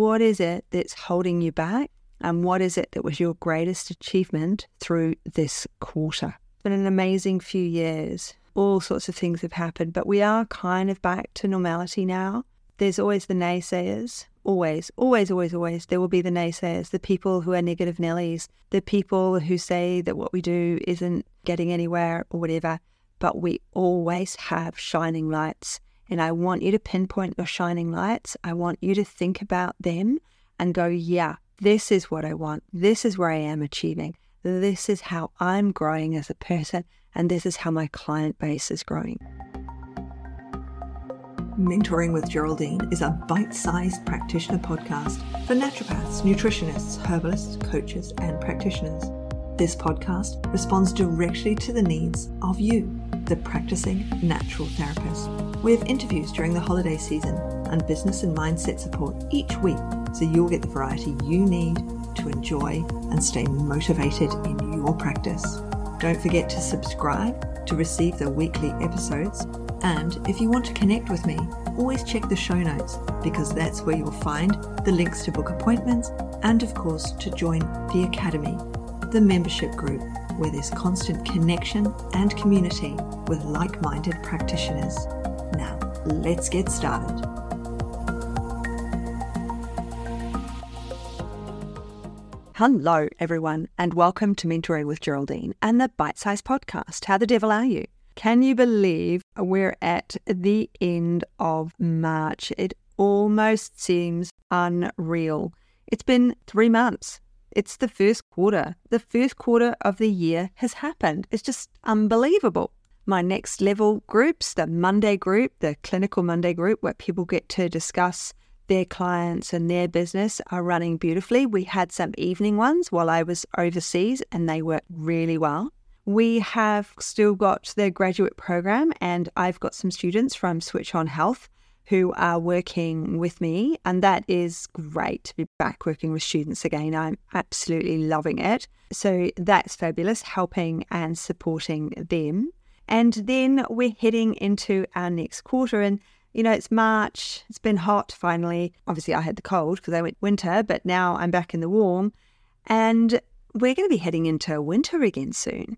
what is it that's holding you back? And what is it that was your greatest achievement through this quarter? It's been an amazing few years. All sorts of things have happened, but we are kind of back to normality now. There's always the naysayers. Always. There will be the naysayers, the people who are negative Nellies, the people who say that what we do isn't getting anywhere or whatever. But we always have shining lights. And I want you to pinpoint your shining lights. I want you to think about them and go, yeah, this is what I want. This is where I am achieving. This is how I'm growing as a person. And this is how my client base is growing. Mentoring with Geraldine is a bite-sized practitioner podcast for naturopaths, nutritionists, herbalists, coaches, and practitioners. This podcast responds directly to the needs of you, the practicing natural therapist. We have interviews during the holiday season and business and mindset support each week, so you'll get the variety you need to enjoy and stay motivated in your practice. Don't forget to subscribe to receive the weekly episodes. And if you want to connect with me, always check the show notes, because that's where you'll find the links to book appointments and, of course, to join the Academy, the membership group, where there's constant connection and community with like-minded practitioners. Now, let's get started. Hello, everyone, and welcome to Mentoring with Geraldine and the Bite Size Podcast. How the devil are you? Can you believe we're at the end of March? It almost seems unreal. It's been 3 months. It's the first quarter. The first quarter of the year has happened. It's just unbelievable. My next level groups, the Monday group, the Clinical Monday group, where people get to discuss their clients and their business, are running beautifully. We had some evening ones while I was overseas and they worked really well. We have still got the graduate program, and I've got some students from Switch On Health who are working with me, and that is great to be back working with students again. I'm absolutely loving it. So that's fabulous, helping and supporting them. And then we're heading into our next quarter, and you know, it's March, it's been hot finally. Obviously I had the cold because I went winter, but now I'm back in the warm, and we're going to be heading into winter again soon.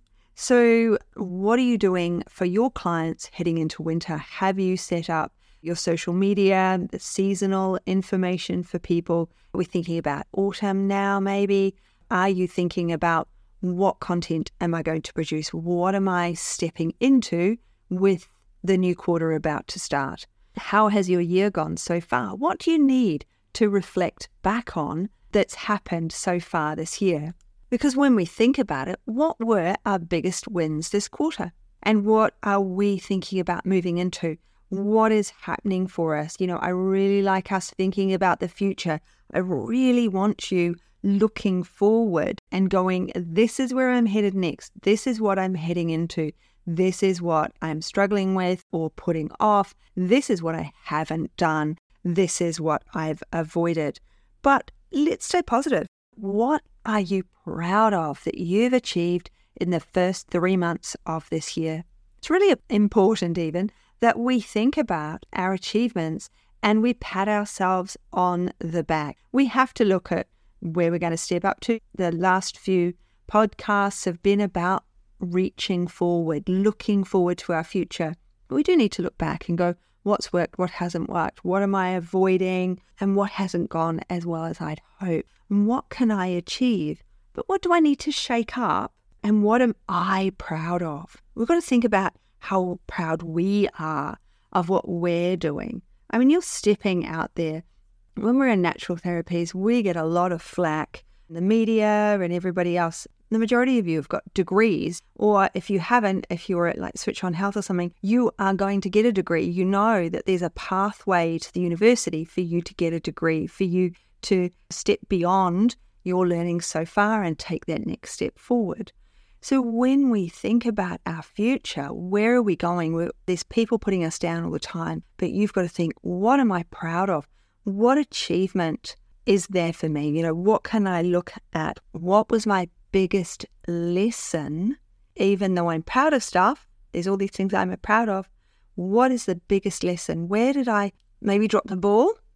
So what are you doing for your clients heading into winter? Have you set up your social media, the seasonal information for people? Are we thinking about autumn now maybe? Are you thinking about what content am I going to produce? What am I stepping into with the new quarter about to start? How has your year gone so far? What do you need to reflect back on that's happened so far this year? Because when we think about it, what were our biggest wins this quarter? And what are we thinking about moving into? What is happening for us? You know, I really like us thinking about the future. I really want you looking forward and going, this is where I'm headed next. This is what I'm heading into. This is what I'm struggling with or putting off. This is what I haven't done. This is what I've avoided. But let's stay positive. What are you proud of that you've achieved in the first 3 months of this year? It's really important even that we think about our achievements and we pat ourselves on the back. We have to look at where we're going to step up to. The last few podcasts have been about reaching forward, looking forward to our future. But we do need to look back and go, what's worked, what hasn't worked, what am I avoiding, and what hasn't gone as well as I'd hoped, and what can I achieve? But what do I need to shake up, and what am I proud of? We've got to think about how proud we are of what we're doing. I mean, you're stepping out there. When we're in natural therapies, we get a lot of flack. The media and everybody else, the majority of you have got degrees, or if you haven't, if you're at like Switch On Health or something, you are going to get a degree. You know that there's a pathway to the university for you to get a degree, for you to step beyond your learning so far and take that next step forward. So when we think about our future, where are we going? There's people putting us down all the time, but you've got to think, what am I proud of? What achievement is there for me? You know, what can I look at? What was my biggest lesson? Even though I'm proud of stuff, there's all these things I'm proud of. What is the biggest lesson? Where did I maybe drop the ball?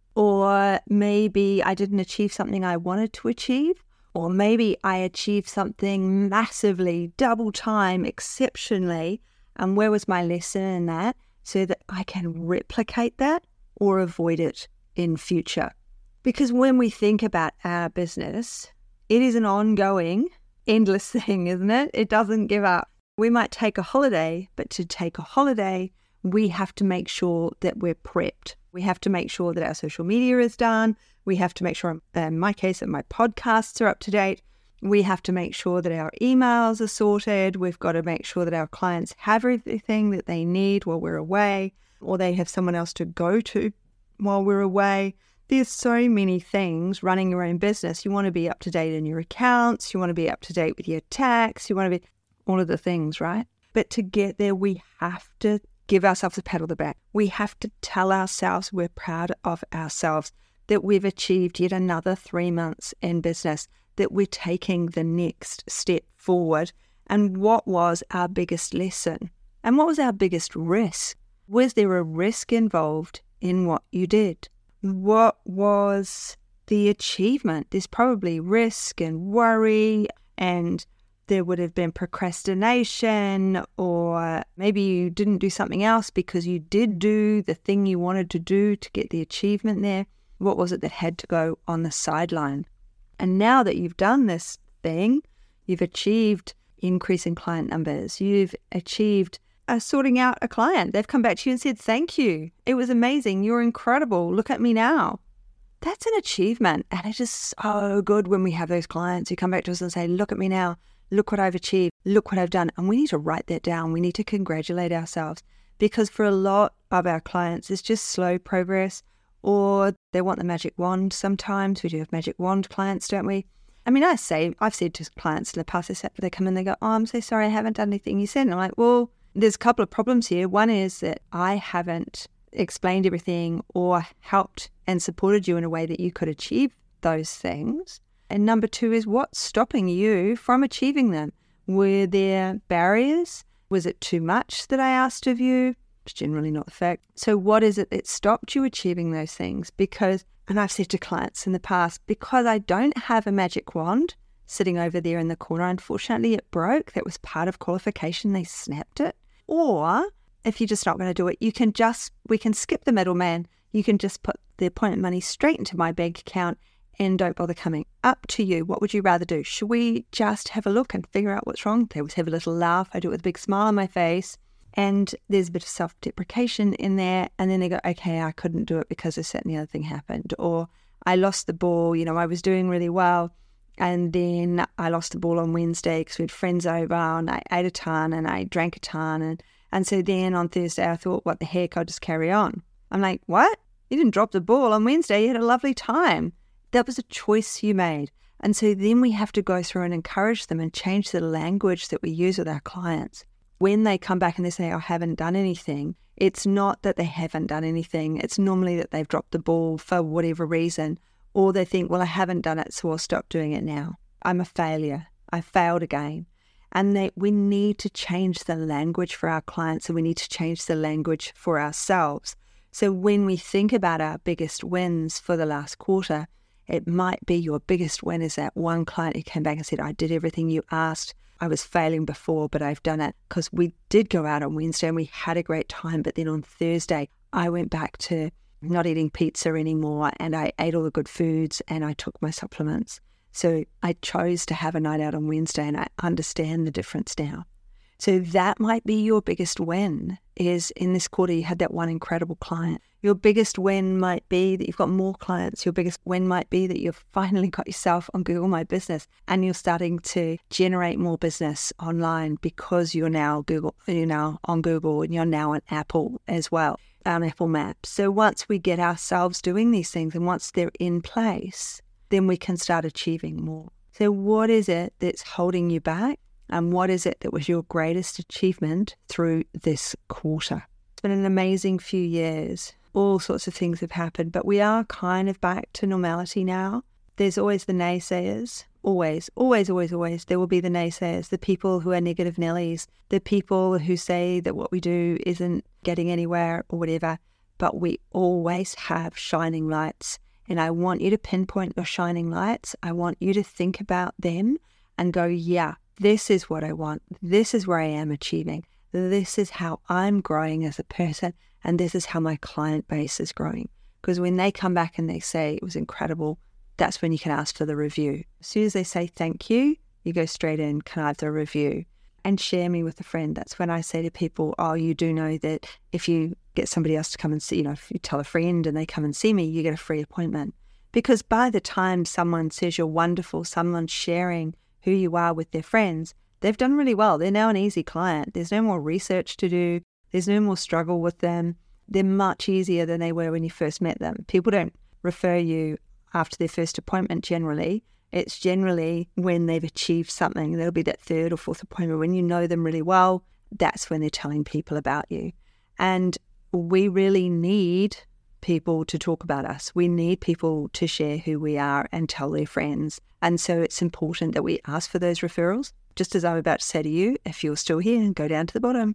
Or maybe I didn't achieve something I wanted to achieve. Or maybe I achieved something massively, double time, exceptionally. And where was my lesson in that so that I can replicate that or avoid it in future? Because when we think about our business, it is an ongoing, endless thing, isn't it? It doesn't give up. We might take a holiday, but to take a holiday, we have to make sure that we're prepped. We have to make sure that our social media is done. We have to make sure, in my case, that my podcasts are up to date. We have to make sure that our emails are sorted. We've got to make sure that our clients have everything that they need while we're away, or they have someone else to go to while we're away. There's so many things running your own business. You want to be up to date in your accounts. You want to be up to date with your tax. You want to be all of the things, right? But to get there, we have to give ourselves a pat on the back. We have to tell ourselves we're proud of ourselves, that we've achieved yet another 3 months in business, that we're taking the next step forward. And what was our biggest lesson? And what was our biggest risk? Was there a risk involved in what you did? What was the achievement? There's probably risk and worry, and there would have been procrastination, or maybe you didn't do something else because you did do the thing you wanted to do to get the achievement there. What was it that had to go on the sideline? And now that you've done this thing, you've achieved increasing client numbers, you've achieved sorting out a client. They've come back to you and said, thank you. It was amazing. You're incredible. Look at me now. That's an achievement. And it is so good when we have those clients who come back to us and say, look at me now. Look what I've achieved. Look what I've done. And we need to write that down. We need to congratulate ourselves, because for a lot of our clients, it's just slow progress, or they want the magic wand sometimes. We do have magic wand clients, don't we? I mean, I've said to clients in the past, they come in, they go, oh, I'm so sorry, I haven't done anything you said. And I'm like, well, there's a couple of problems here. One is that I haven't explained everything or helped and supported you in a way that you could achieve those things. And number two is, what's stopping you from achieving them? Were there barriers? Was it too much that I asked of you? It's generally not the fact. So what is it that stopped you achieving those things? Because, and I've said to clients in the past, because I don't have a magic wand sitting over there in the corner, unfortunately it broke. That was part of qualification. They snapped it. Or if you're just not going to do it, we can skip the middleman. You can just put the appointment money straight into my bank account and don't bother coming. Up to you. What would you rather do? Should we just have a look and figure out what's wrong? They always have a little laugh. I do it with a big smile on my face. And there's a bit of self-deprecation in there. And then they go, okay, I couldn't do it because this, that, and the other thing happened. Or I lost the ball. I was doing really well. And then I lost the ball on Wednesday because we had friends over and I ate a ton and I drank a ton. And so then on Thursday, I thought, what the heck, I'll just carry on. I'm like, what? You didn't drop the ball on Wednesday. You had a lovely time. That was a choice you made. And so then we have to go through and encourage them and change the language that we use with our clients. When they come back and they say, I haven't done anything, it's not that they haven't done anything. It's normally that they've dropped the ball for whatever reason. Or they think, well, I haven't done it, so I'll stop doing it now. I'm a failure. I failed again. And we need to change the language for our clients, and we need to change the language for ourselves. So when we think about our biggest wins for the last quarter, it might be your biggest win is that one client who came back and said, I did everything you asked. I was failing before, but I've done it, because we did go out on Wednesday and we had a great time. But then on Thursday, I went back to not eating pizza anymore, and I ate all the good foods and I took my supplements. So I chose to have a night out on Wednesday, and I understand the difference now. So that might be your biggest win, is in this quarter you had that one incredible client. Your biggest win might be that you've got more clients. Your biggest win might be that you've finally got yourself on Google My Business and you're starting to generate more business online because you're now on Google and you're now on Apple as well, on Apple Maps. So once we get ourselves doing these things and once they're in place, then we can start achieving more. So what is it that's holding you back? And what is it that was your greatest achievement through this quarter? It's been an amazing few years. All sorts of things have happened, but we are kind of back to normality now. There's always the naysayers. Always, always, always, always. There will be the naysayers, the people who are negative Nellies, the people who say that what we do isn't getting anywhere or whatever. but we always have shining lights. And I want you to pinpoint your shining lights. I want you to think about them and go, yeah, this is what I want. This is where I am achieving. This is how I'm growing as a person. And this is how my client base is growing. Because when they come back and they say it was incredible, that's when you can ask for the review. As soon as they say thank you, you go straight in, can I have the review? And share me with a friend. That's when I say to people, oh, you do know that if you get somebody else to come and see, if you tell a friend and they come and see me, you get a free appointment. Because by the time someone says you're wonderful, someone's sharing who you are with their friends, they've done really well. They're now an easy client. There's no more research to do. There's no more struggle with them. They're much easier than they were when you first met them. People don't refer you after their first appointment generally. It's generally when they've achieved something. There'll be that third or fourth appointment. When you know them really well, that's when they're telling people about you. And we really need people to talk about us. We need people to share who we are and tell their friends. And so it's important that we ask for those referrals. Just as I'm about to say to you, if you're still here, go down to the bottom.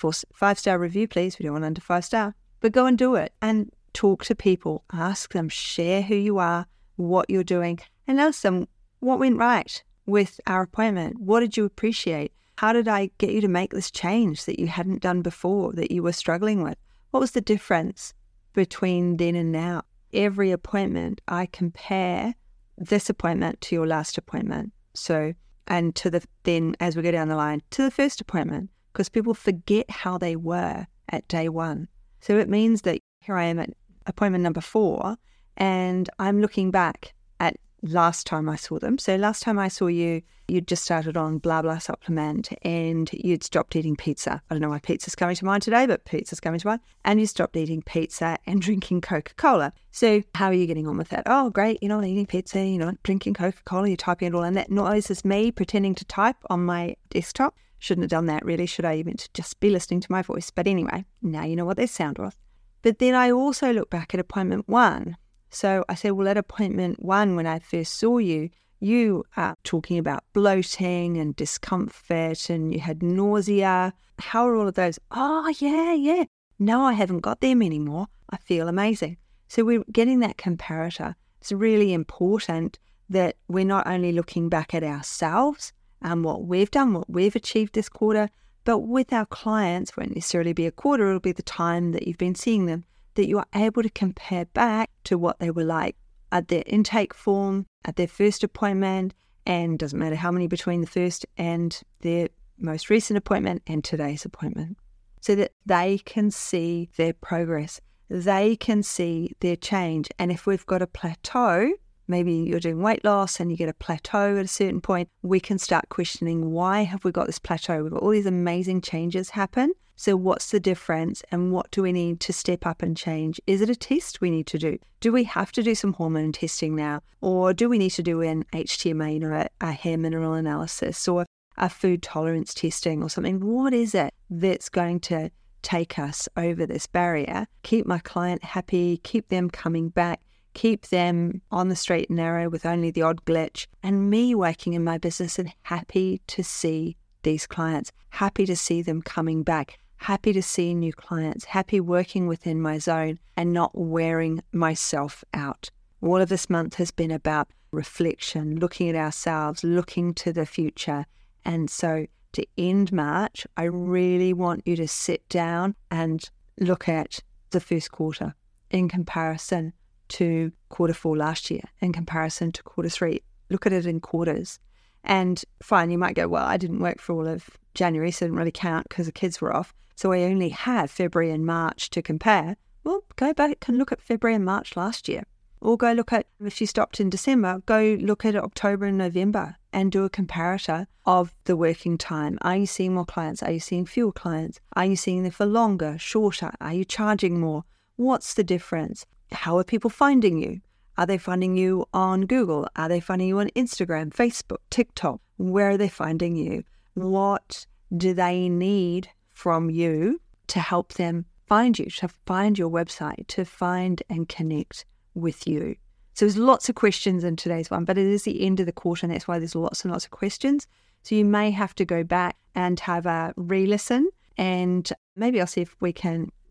5-star review, please. We don't want under 5-star. But go and do it and talk to people. Ask them, share who you are, what you're doing, and ask them what went right with our appointment. What did you appreciate? How did I get you to make this change that you hadn't done before, that you were struggling with? What was the difference between then and now? Every appointment, I compare this appointment to your last appointment. So, and then as we go down the line, to the first appointment, because people forget how they were at day one. So it means that here I am at appointment number 4, and I'm looking back at last time I saw them. So last time I saw you, you'd just started on blah, blah supplement and you'd stopped eating pizza. I don't know why pizza's coming to mind today, but pizza's coming to mind. And you stopped eating pizza and drinking Coca-Cola. So how are you getting on with that? Oh, great. You're not eating pizza, you're not drinking Coca-Cola, you're typing it all in. That noise is me pretending to type on my desktop. Shouldn't have done that really, should I? Even to just be listening to my voice. But anyway, now you know what their sound was. But then I also look back at appointment 1. So I say, well, at appointment 1, when I first saw you, you are talking about bloating and discomfort and you had nausea. How are all of those? Oh, yeah. No, I haven't got them anymore. I feel amazing. So we're getting that comparator. It's really important that we're not only looking back at ourselves and what we've done, what we've achieved this quarter, but with our clients, won't necessarily be a quarter, it'll be the time that you've been seeing them, that you are able to compare back to what they were like at their intake form, at their first appointment, and doesn't matter how many between the first and their most recent appointment and today's appointment, so that they can see their progress, they can see their change. And if we've got a plateau, maybe you're doing weight loss and you get a plateau at a certain point, we can start questioning, why have we got this plateau? We've got all these amazing changes happen. So what's the difference and what do we need to step up and change? Is it a test we need to do? Do we have to do some hormone testing now? Or do we need to do an HTMA, a hair mineral analysis, or a food tolerance testing or something? What is it that's going to take us over this barrier, keep my client happy, keep them coming back, keep them on the straight and narrow with only the odd glitch, and me working in my business and happy to see these clients, happy to see them coming back, happy to see new clients, happy working within my zone and not wearing myself out. All of this month has been about reflection, looking at ourselves, looking to the future. And so to end March, I really want you to sit down and look at the first quarter in comparison to quarter 4 last year, in comparison to quarter 3. Look at it in quarters. And fine, you might go, well, I didn't work for all of January, so it didn't really count because the kids were off. So I only have February and March to compare. Well, go back and look at February and March last year. Or go look at, if you stopped in December, go look at October and November and do a comparator of the working time. Are you seeing more clients? Are you seeing fewer clients? Are you seeing them for longer, shorter? Are you charging more? What's the difference? How are people finding you? Are they finding you on Google? Are they finding you on Instagram, Facebook, TikTok? Where are they finding you? What do they need from you to help them find you, to find your website, to find and connect with you? So there's lots of questions in today's one, but it is the end of the quarter, and that's why there's lots and lots of questions. So you may have to go back and have a re-listen, and maybe I'll see if we can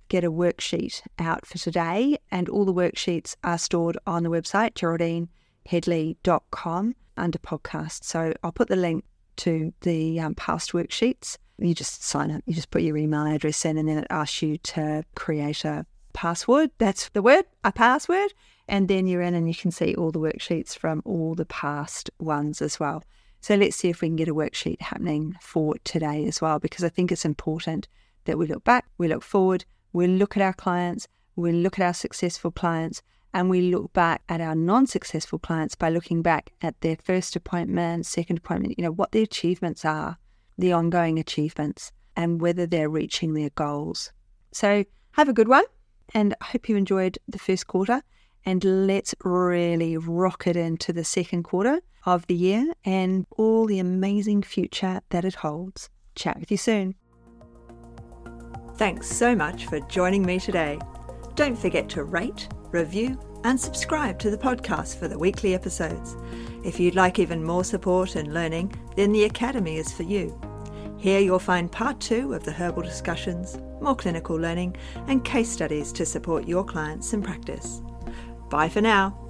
get a worksheet out for today, and all the worksheets are stored on the website, GeraldineHeadley.com, under podcast. So I'll put the link to the past worksheets. You just sign up, you just put your email address in, and then it asks you to create a password. That's the word, a password. And then you're in and you can see all the worksheets from all the past ones as well. So let's see if we can get a worksheet happening for today as well, because I think it's important that we look back, we look forward, we look at our clients, we look at our successful clients, and we look back at our non-successful clients by looking back at their first appointment, second appointment, what the achievements are, the ongoing achievements, and whether they're reaching their goals. So have a good one, and I hope you enjoyed the first quarter. And let's really rock it into the second quarter of the year and all the amazing future that it holds. Chat with you soon. Thanks so much for joining me today. Don't forget to rate, review, and subscribe to the podcast for the weekly episodes. If you'd like even more support and learning, then the Academy is for you. Here you'll find part 2 of the herbal discussions, more clinical learning, and case studies to support your clients in practice. Bye for now.